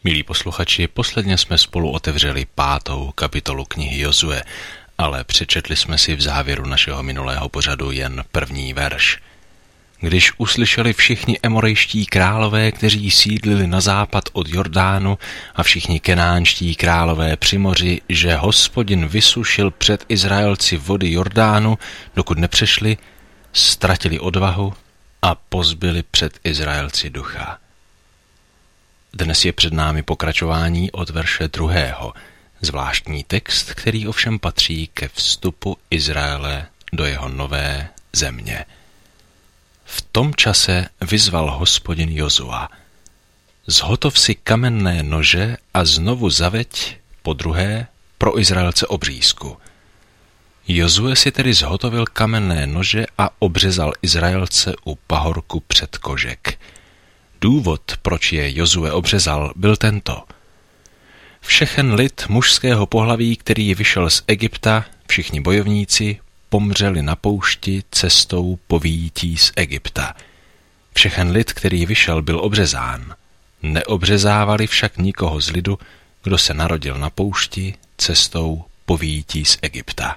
Milí posluchači, posledně jsme spolu otevřeli 5. kapitolu knihy Jozue, ale přečetli jsme si v závěru našeho minulého pořadu jen 1. verš. Když uslyšeli všichni emorejští králové, kteří sídlili na západ od Jordánu, a všichni kenánští králové při moři, že Hospodin vysušil před Izraelci vody Jordánu, dokud nepřešli, ztratili odvahu a pozbyli před Izraelci ducha. Dnes je před námi pokračování od verše 2. Zvláštní text, který ovšem patří ke vstupu Izraele do jeho nové země. V tom čase vyzval Hospodin Jozua: Zhotov si kamenné nože a znovu zaveď podruhé pro Izraelce obřízku. Jozue si tedy zhotovil kamenné nože a obřezal Izraelce u pahorku před Kožek. Důvod, proč je Jozue obřezal, byl tento. Všechen lid mužského pohlaví, který vyšel z Egypta, všichni bojovníci, pomřeli na poušti cestou po vyjítí z Egypta. Všechen lid, který vyšel, byl obřezán. Neobřezávali však nikoho z lidu, kdo se narodil na poušti cestou po vyjítí z Egypta.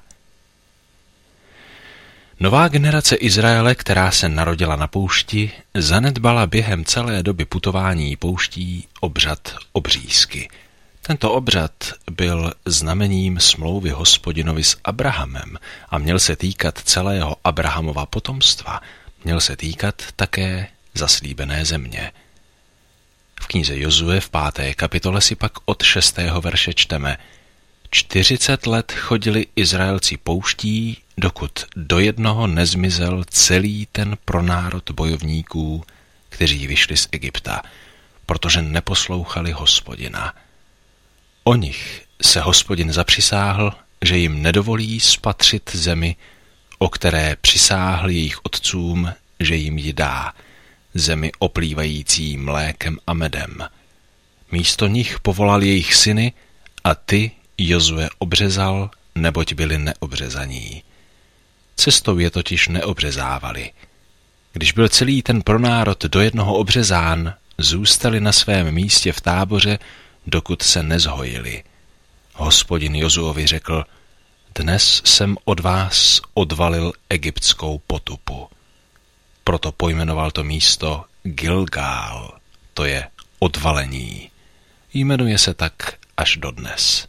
Nová generace Izraele, která se narodila na poušti, zanedbala během celé doby putování pouští obřad obřízky. Tento obřad byl znamením smlouvy Hospodinovi s Abrahamem a měl se týkat celého Abrahamova potomstva. Měl se týkat také zaslíbené země. V knize Jozue v 5. kapitole si pak od 6. verše čteme: 40 let chodili Izraelci pouští, dokud do jednoho nezmizel celý ten pronárod bojovníků, kteří vyšli z Egypta, protože neposlouchali Hospodina. O nich se Hospodin zapřisáhl, že jim nedovolí spatřit zemi, o které přisáhl jejich otcům, že jim ji dá, zemi oplývající mlékem a medem. Místo nich povolal jejich syny a ty Jozue obřezal, neboť byli neobřezaní. Cestou je totiž neobřezávali. Když byl celý ten pronárod do jednoho obřezán, zůstali na svém místě v táboře, dokud se nezhojili. Hospodin Jozuovi řekl: Dnes jsem od vás odvalil egyptskou potupu. Proto pojmenoval to místo Gilgál, to je odvalení. Jmenuje se tak až dodnes.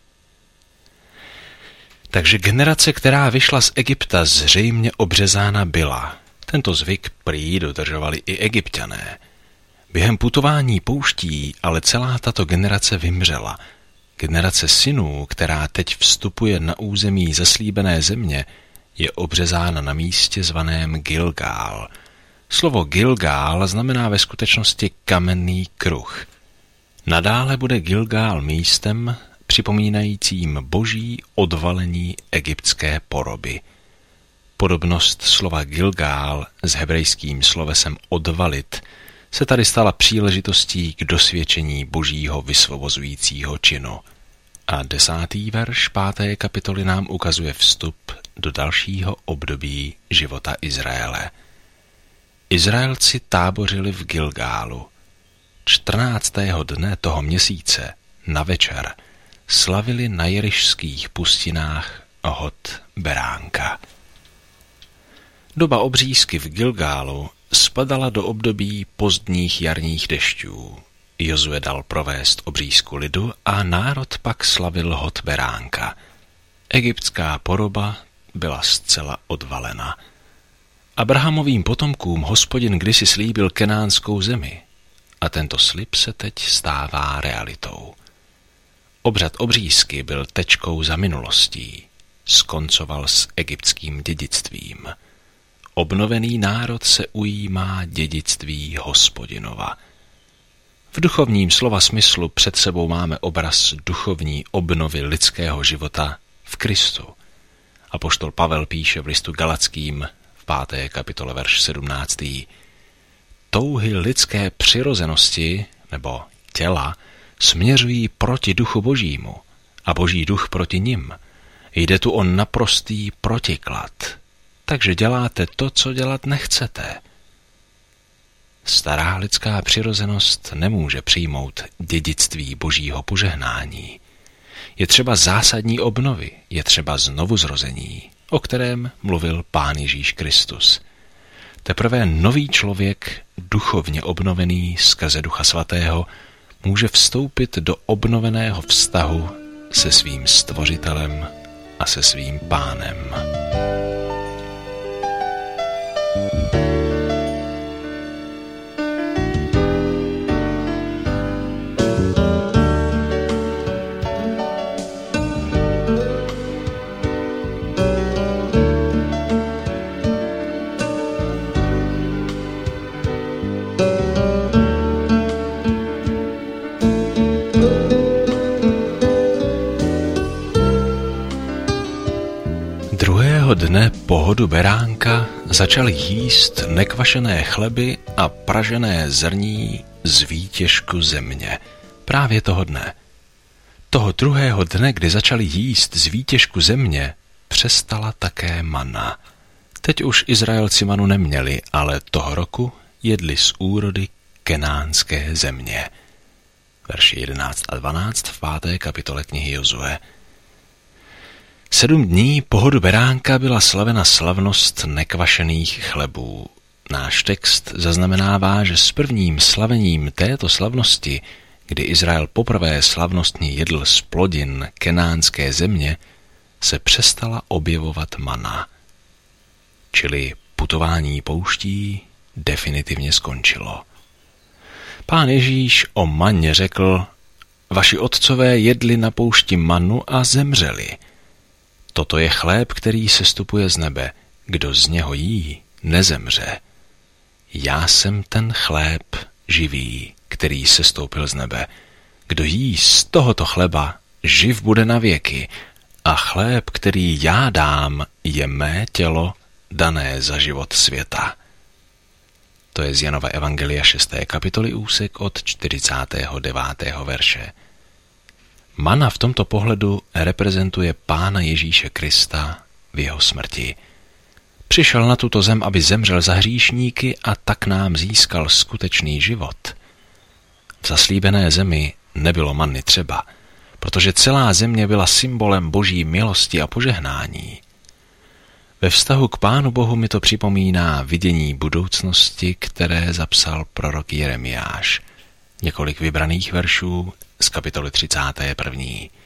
Takže generace, která vyšla z Egypta, zřejmě obřezána byla. Tento zvyk prý dodržovali i Egypťané. Během putování pouští ale celá tato generace vymřela. Generace synů, která teď vstupuje na území zaslíbené země, je obřezána na místě zvaném Gilgál. Slovo Gilgál znamená ve skutečnosti kamenný kruh. Nadále bude Gilgál místem připomínajícím boží odvalení egyptské poroby. Podobnost slova Gilgál s hebrejským slovesem odvalit se tady stala příležitostí k dosvědčení božího vysvobozujícího činu. A 10. verš 5. kapitoly nám ukazuje vstup do dalšího období života Izraele. Izraelci tábořili v Gilgálu. 14. dne toho měsíce na večer slavili na jerišských pustinách hod beránka. Doba obřízky v Gilgálu spadala do období pozdních jarních dešťů. Jozue dal provést obřízku lidu a národ pak slavil hod beránka. Egyptská poroba byla zcela odvalena. Abrahamovým potomkům Hospodin kdysi slíbil kenánskou zemi a tento slib se teď stává realitou. Obřad obřízky byl tečkou za minulostí. Skoncoval s egyptským dědictvím. Obnovený národ se ujímá dědictví Hospodinova. V duchovním slova smyslu před sebou máme obraz duchovní obnovy lidského života v Kristu. Apoštol Pavel píše v listu Galackým v 5. kapitole verš 17. Touhy lidské přirozenosti nebo těla směřují proti duchu božímu a boží duch proti nim. Jde tu o naprostý protiklad. Takže děláte to, co dělat nechcete. Stará lidská přirozenost nemůže přijmout dědictví božího požehnání. Je třeba zásadní obnovy, je třeba znovuzrození, o kterém mluvil Pán Ježíš Kristus. Teprve nový člověk, duchovně obnovený skrze Ducha Svatého, může vstoupit do obnoveného vztahu se svým Stvořitelem a se svým Pánem. Dne pohodu beránka začal jíst nekvašené chleby a pražené zrní z výtěžku země. Právě toho dne. Toho druhého dne, kdy začali jíst z výtěžku země, přestala také mana. Teď už Izraelci manu neměli, ale toho roku jedli z úrody kenánské země. Verši 11 a 12 v 5. kapitole knihy Jozue. 7 dní pohodu beránka byla slavena slavnost nekvašených chlebů. Náš text zaznamenává, že s prvním slavením této slavnosti, kdy Izrael poprvé slavnostně jedl z plodin kenánské země, se přestala objevovat mana. Čili putování pouští definitivně skončilo. Pán Ježíš o maně řekl: vaši otcové jedli na poušti manu a zemřeli. Toto je chléb, který sestupuje z nebe. Kdo z něho jí, nezemře. Já jsem ten chléb živý, který sestoupil z nebe. Kdo jí z tohoto chleba, živ bude na věky. A chléb, který já dám, je mé tělo, dané za život světa. To je z Janova evangelia 6. kapitoly úsek od 49. verše. Mana v tomto pohledu reprezentuje Pána Ježíše Krista v jeho smrti. Přišel na tuto zem, aby zemřel za hříšníky a tak nám získal skutečný život. V zaslíbené zemi nebylo manny třeba, protože celá země byla symbolem boží milosti a požehnání. Ve vztahu k Pánu Bohu mi to připomíná vidění budoucnosti, které zapsal prorok Jeremiáš. Několik vybraných veršů z kapitoly 31.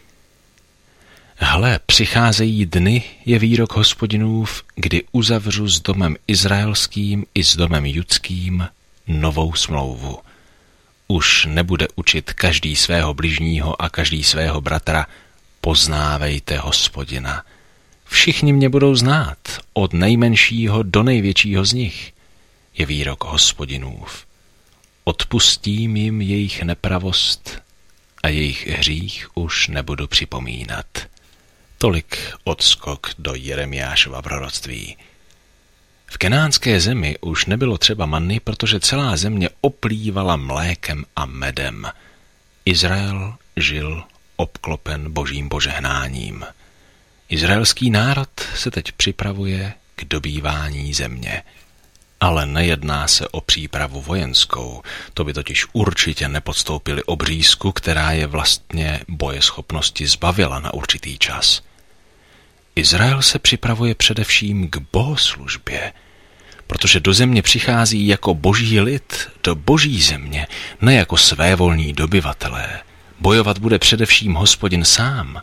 Hle, přicházejí dny, je výrok Hospodinův, kdy uzavřu s domem izraelským i s domem judským novou smlouvu. Už nebude učit každý svého bližního a každý svého bratra: poznávejte Hospodina. Všichni mě budou znát, od nejmenšího do největšího z nich, je výrok Hospodinův. Odpustím jim jejich nepravost a jejich hřích už nebudu připomínat. Tolik odskok do Jeremiášova proroctví. V kenánské zemi už nebylo třeba manny, protože celá země oplývala mlékem a medem. Izrael žil obklopen božím požehnáním. Izraelský národ se teď připravuje k dobývání země. Ale nejedná se o přípravu vojenskou, to by totiž určitě nepodstoupili obřízku, která je vlastně bojeschopnosti zbavila na určitý čas. Izrael se připravuje především k bohoslužbě, protože do země přichází jako boží lid, do boží země, ne jako svévolní dobyvatelé. Bojovat bude především Hospodin sám.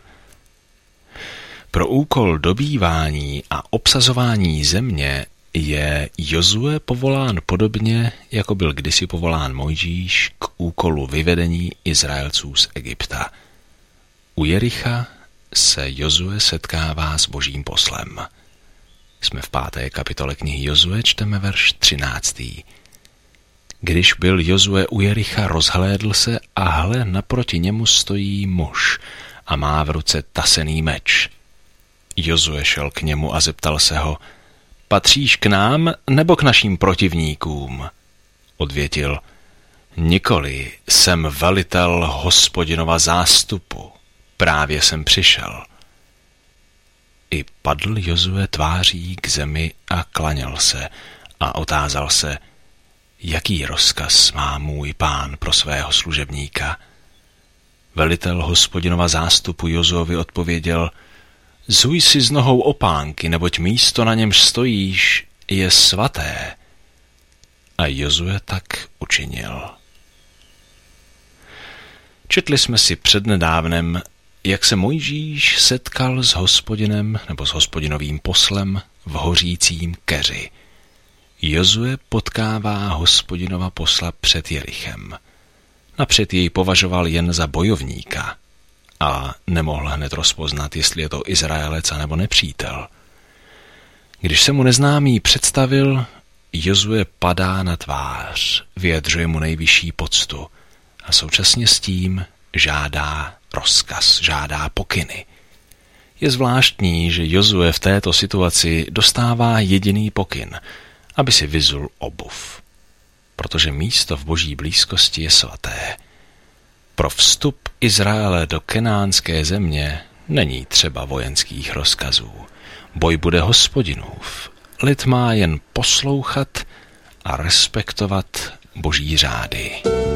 Pro úkol dobývání a obsazování země je Jozue povolán podobně, jako byl kdysi povolán Mojžíš k úkolu vyvedení Izraelců z Egypta. U Jericha se Jozue setkává s božím poslem. Jsme v 5. kapitole knihy Jozue, čteme verš 13. Když byl Jozue u Jericha, rozhlédl se a hle, naproti němu stojí muž a má v ruce tasený meč. Jozue šel k němu a zeptal se ho: patříš k nám nebo k našim protivníkům? Odvětil: nikoli, jsem velitel Hospodinova zástupu, právě jsem přišel. I padl Jozue tváří k zemi a klaněl se a otázal se: jaký rozkaz má můj pán pro svého služebníka? Velitel Hospodinova zástupu Jozuovi odpověděl: Zuj si s nohou opánky, neboť místo, na němž stojíš, je svaté. A Jozue tak učinil. Četli jsme si přednedávnem, jak se Mojžíš setkal s Hospodinem nebo s Hospodinovým poslem v hořícím keři. Jozue potkává Hospodinova posla před Jerichem. Napřed jej považoval jen za bojovníka a nemohl hned rozpoznat, jestli je to Izraelec nebo nepřítel. Když se mu neznámý představil, Jozue padá na tvář, vyjadřuje mu nejvyšší poctu a současně s tím žádá rozkaz, žádá pokyny. Je zvláštní, že Jozue v této situaci dostává jediný pokyn, aby si vyzul obuv, protože místo v boží blízkosti je svaté. Pro vstup Izraele do kenánské země není třeba vojenských rozkazů. Boj bude Hospodinův. Lid má jen poslouchat a respektovat boží řády.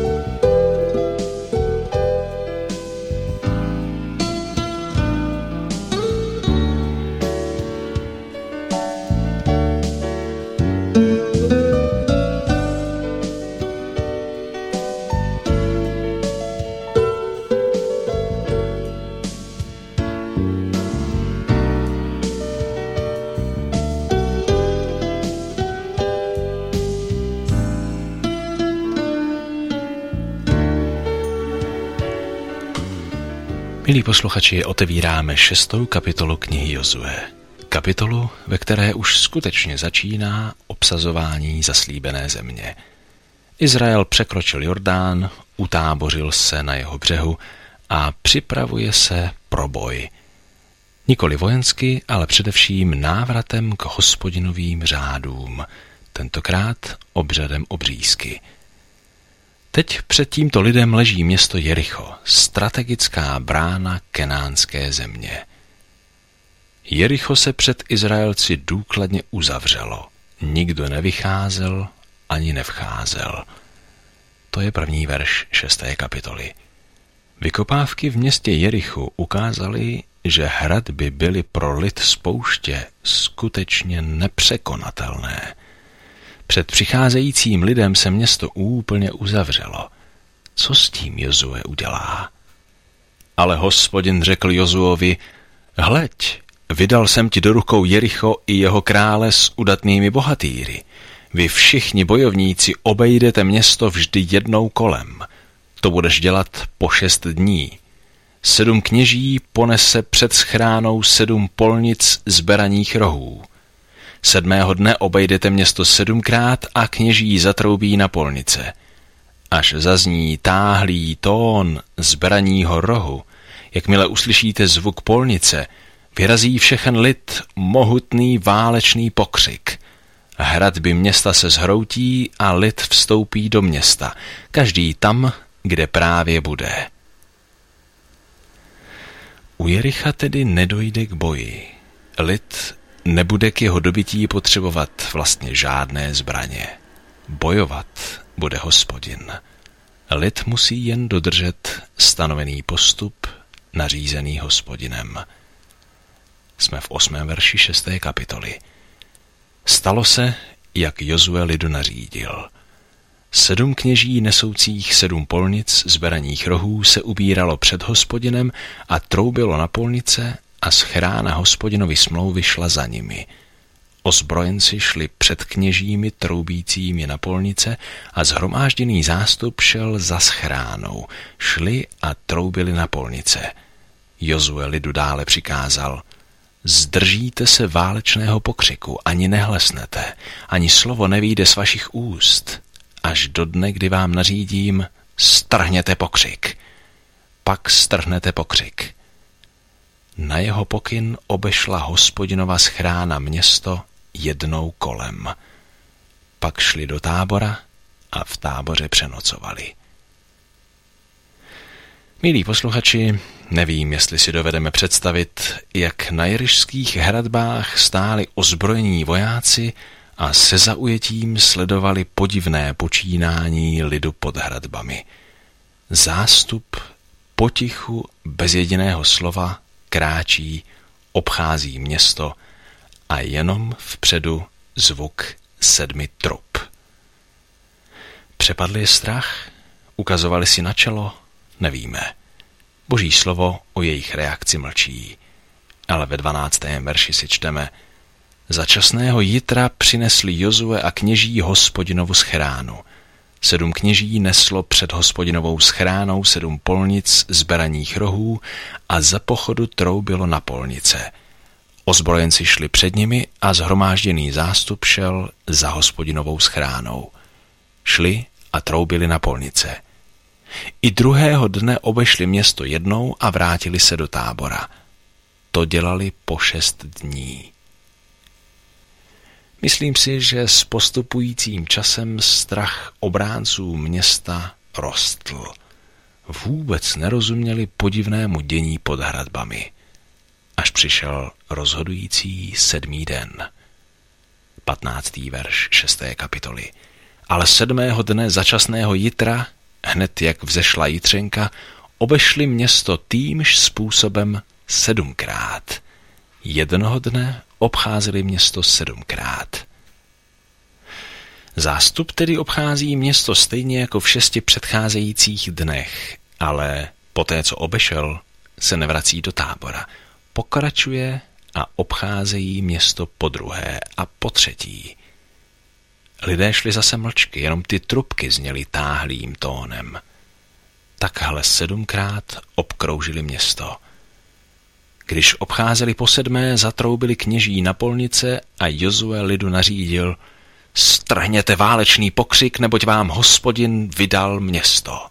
Milí posluchači, otevíráme 6. kapitolu knihy Jozue. Kapitolu, ve které už skutečně začíná obsazování zaslíbené země. Izrael překročil Jordán, utábořil se na jeho břehu a připravuje se pro boj. Nikoli vojensky, ale především návratem k Hospodinovým řádům, tentokrát obřadem obřízky. Teď před tímto lidem leží město Jericho, strategická brána kenánské země. Jericho se před Izraelci důkladně uzavřelo. Nikdo nevycházel ani nevcházel. To je první verš 6. kapitoly. Vykopávky v městě Jerichu ukázaly, že hradby byly pro lid z pouště skutečně nepřekonatelné. Před přicházejícím lidem se město úplně uzavřelo. Co s tím Jozue udělá? Ale Hospodin řekl Jozuovi: Hleď, vydal jsem ti do rukou Jericho i jeho krále s udatnými bohatýry. Vy všichni bojovníci obejdete město vždy jednou kolem. To budeš dělat po 6 dní. 7 kněží ponese před schránou 7 polnic z beraních rohů. 7. dne obejdete město 7krát a kněží zatroubí na polnice. Až zazní táhlý tón z beraního rohu, jakmile uslyšíte zvuk polnice, vyrazí všechen lid mohutný válečný pokřik. Hradby města se zhroutí a lid vstoupí do města, každý tam, kde právě bude. U Jericha tedy nedojde k boji. Lid nebude k jeho dobytí potřebovat vlastně žádné zbraně. Bojovat bude Hospodin. Lid musí jen dodržet stanovený postup nařízený Hospodinem. Jsme v 8. verši 6. kapitoly. Stalo se, jak Jozue lidu nařídil. 7 kněží nesoucích 7 polnic z beraních rohů se ubíralo před Hospodinem a troubilo na polnice a schrána Hospodinovy smlouvy šla za nimi. Ozbrojenci šli před kněžími troubícími na polnice a shromážděný zástup šel za schránou. Šli a troubili na polnice. Jozue lidu dále přikázal: Zdržíte se válečného pokřiku, ani nehlesnete, ani slovo nevyjde z vašich úst, až do dne, kdy vám nařídím: strhněte pokřik. Pak strhnete pokřik. Na jeho pokyn obešla Hospodinova schrána město jednou kolem. Pak šli do tábora a v táboře přenocovali. Milí posluchači, nevím, jestli si dovedeme představit, jak na jerišských hradbách stáli ozbrojení vojáci a se zaujetím sledovali podivné počínání lidu pod hradbami. Zástup potichu, bez jediného slova, kráčí, obchází město a jenom vpředu zvuk 7 trub. Přepadl je strach? Ukazovali si na čelo? Nevíme. Boží slovo o jejich reakci mlčí. Ale ve 12. verši si čteme: Za časného jitra přinesli Jozue a kněží Hospodinovu schránu. 7 kněží neslo před Hospodinovou schránou 7 polnic z beraních rohů a za pochodu troubilo na polnice. Ozbrojenci šli před nimi a shromážděný zástup šel za Hospodinovou schránou. Šli a troubili na polnice. I druhého dne obešli město jednou a vrátili se do tábora. To dělali po 6 dní. Myslím si, že s postupujícím časem strach obránců města rostl. Vůbec nerozuměli podivnému dění pod hradbami. Až přišel rozhodující 7. den. 15. verš 6. kapitoly. Ale 7. dne začasného jitra, hned jak vzešla jitřenka, obešli město týmž způsobem 7krát. Jednoho dne obcházeli město 7krát. Zástup tedy obchází město stejně jako v 6 předcházejících dnech, ale poté, co obešel, se nevrací do tábora. Pokračuje a obcházejí město podruhé a potřetí. Lidé šli zase mlčky, jenom ty trubky zněly táhlým tónem. Takhle 7krát obkroužili město. Když obcházeli po 7, zatroubili kněží na polnice a Jozue lidu nařídil: Strhněte válečný pokřik, neboť vám Hospodin vydal město.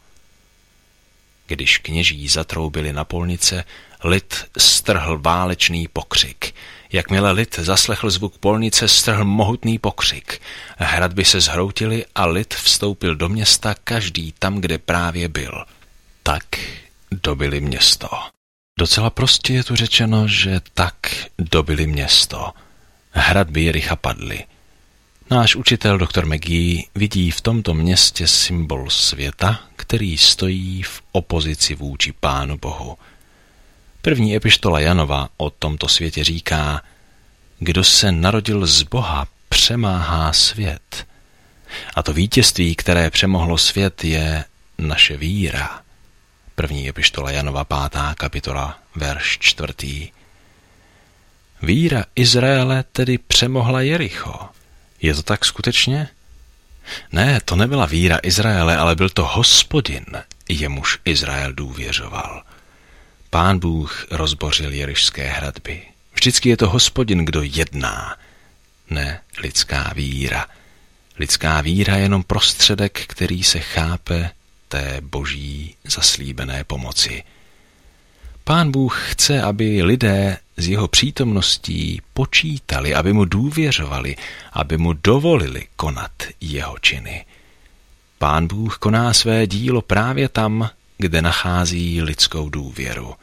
Když kněží zatroubili na polnice, lid strhl válečný pokřik. Jakmile lid zaslechl zvuk polnice, strhl mohutný pokřik. Hradby se zhroutily a lid vstoupil do města, každý tam, kde právě byl. Tak dobili město. Docela prostě je tu řečeno, že tak dobili město. Hradby Jericha padly. Náš učitel dr. McGee vidí v tomto městě symbol světa, který stojí v opozici vůči Pánu Bohu. První epištola Janova o tomto světě říká: Kdo se narodil z Boha, přemáhá svět. A to vítězství, které přemohlo svět, je naše víra. První epištola Janova 5. kapitola, verš 4. Víra Izraele tedy přemohla Jericho. Je to tak skutečně? Ne, to nebyla víra Izraele, ale byl to Hospodin, jemuž Izrael důvěřoval. Pán Bůh rozbořil jerišské hradby. Vždycky je to Hospodin, kdo jedná, ne lidská víra. Lidská víra je jenom prostředek, který se chápe té boží zaslíbené pomoci. Pán Bůh chce, aby lidé z jeho přítomností počítali, aby mu důvěřovali, aby mu dovolili konat jeho činy. Pán Bůh koná své dílo právě tam, kde nachází lidskou důvěru.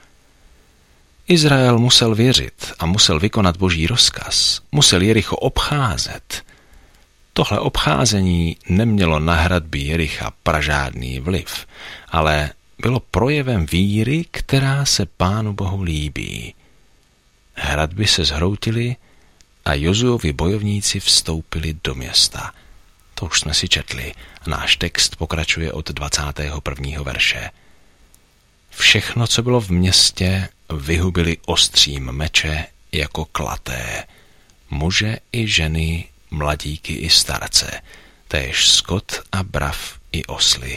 Izrael musel věřit a musel vykonat boží rozkaz, musel Jericho obcházet. Tohle obcházení nemělo na hradby Jericha pražádný vliv, ale bylo projevem víry, která se Pánu Bohu líbí. Hradby se zhroutily a Jozuovi bojovníci vstoupili do města. To už jsme si četli a náš text pokračuje od 21. verše. Všechno, co bylo v městě, vyhubili ostřím meče jako klaté. Muže i ženy, mladíky i starce, též skot a brav i osly.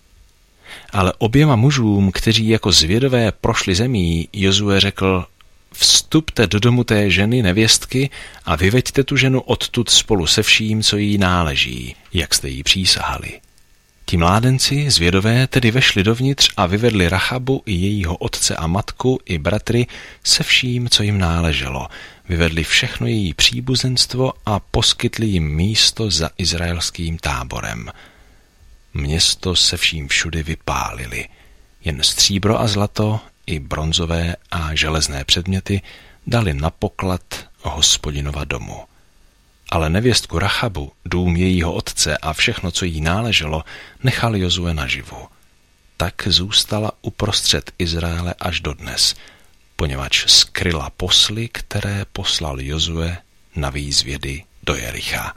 Ale oběma mužům, kteří jako zvědové prošli zemí, Jozue řekl: Vstupte do domu té ženy, nevěstky, a vyveďte tu ženu odtud spolu se vším, co jí náleží, jak jste jí přísahali. Ti mládenci, zvědové, tedy vešli dovnitř a vyvedli Rachabu i jejího otce a matku i bratry se vším, co jim náleželo. Vyvedli všechno její příbuzenstvo a poskytli jim místo za izraelským táborem. Město se vším všudy vypálili. Jen stříbro a zlato i bronzové a železné předměty dali na poklad Hospodinova domu. ale nevěstku Rachabu, dům jejího otce a všechno, co jí náleželo, nechal Jozue naživu. Tak zůstala uprostřed Izraele až dodnes, poněvadž skryla posly, které poslal Jozue na výzvědy do Jericha.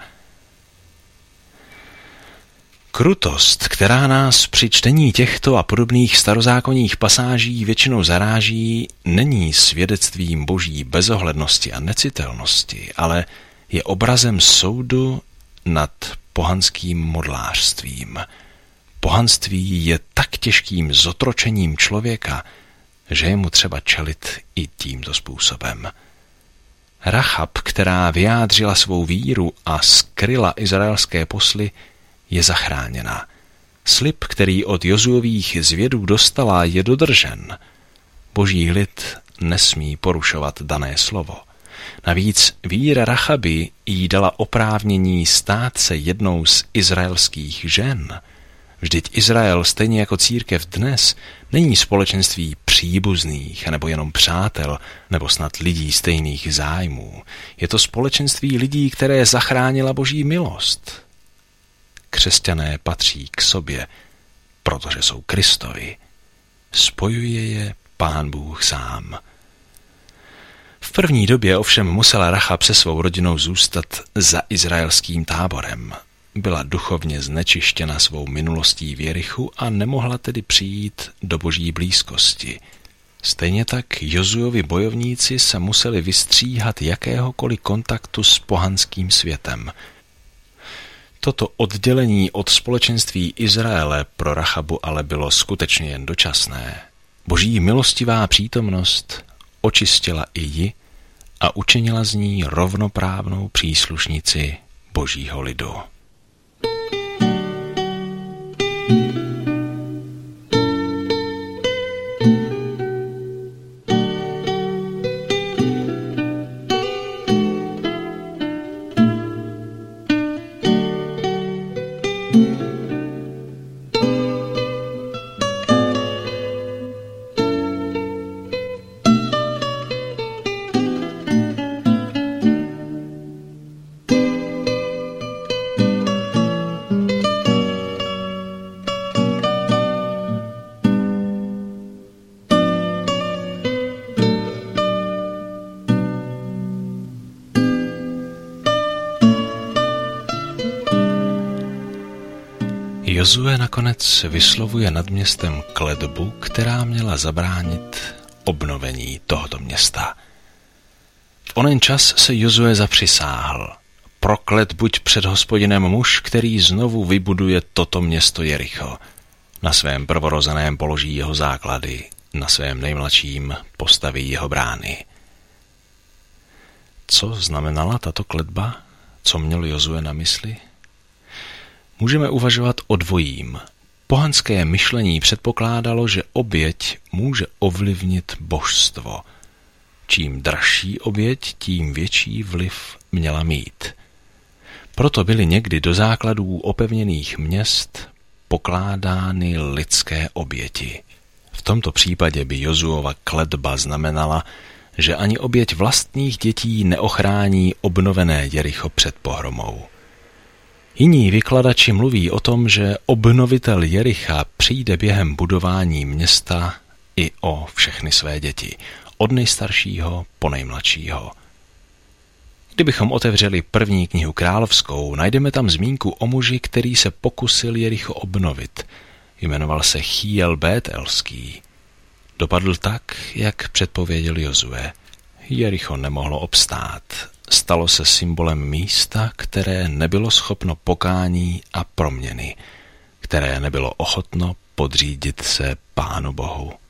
Krutost, která nás při čtení těchto a podobných starozákonních pasáží většinou zaráží, není svědectvím boží bezohlednosti a necitelnosti, ale je obrazem soudu nad pohanským modlářstvím. Pohanství je tak těžkým zotročením člověka, že je mu třeba čelit i tímto způsobem. Rachab, která vyjádřila svou víru a skryla izraelské posly, je zachráněna. Slib, který od Jozuových zvědů dostala, je dodržen. Boží lid nesmí porušovat dané slovo. Navíc víra Rachaby jí dala oprávnění stát se jednou z izraelských žen. Vždyť Izrael, stejně jako církev dnes, není společenství příbuzných, nebo jenom přátel, nebo snad lidí stejných zájmů. Je to společenství lidí, které zachránila boží milost. Křesťané patří k sobě, protože jsou Kristovi. Spojuje je Pán Bůh sám. V první době ovšem musela Rachab se svou rodinou zůstat za izraelským táborem. Byla duchovně znečištěna svou minulostí v Jerichu a nemohla tedy přijít do boží blízkosti. Stejně tak Jozuovi bojovníci se museli vystříhat jakéhokoliv kontaktu s pohanským světem. Toto oddělení od společenství Izraele pro Rachabu ale bylo skutečně jen dočasné. Boží milostivá přítomnost očistila i ji a učinila z ní rovnoprávnou příslušnici božího lidu. Jozue nakonec vyslovuje nad městem kletbu, která měla zabránit obnovení tohoto města. V onen čas se Jozue zapřisáhl: proklet buď před Hospodinem muž, který znovu vybuduje toto město Jericho. Na svém prvorozeném položí jeho základy, na svém nejmladším postaví jeho brány. Co znamenala tato kletba? Co měl Jozue na mysli? Můžeme uvažovat o dvojím. Pohanské myšlení předpokládalo, že oběť může ovlivnit božstvo. Čím dražší oběť, tím větší vliv měla mít. Proto byly někdy do základů opevněných měst pokládány lidské oběti. V tomto případě by Jozuova kletba znamenala, že ani oběť vlastních dětí neochrání obnovené Jericho před pohromou. Jiní vykladači mluví o tom, že obnovitel Jericha přijde během budování města i o všechny své děti, od nejstaršího po nejmladšího. Kdybychom otevřeli první knihu královskou, najdeme tam zmínku o muži, který se pokusil Jericho obnovit. Jmenoval se Chíel Bételský. Dopadl tak, jak předpověděl Jozue. Jericho nemohlo obstát. Stalo se symbolem místa, které nebylo schopno pokání a proměny, které nebylo ochotno podřídit se Pánu Bohu.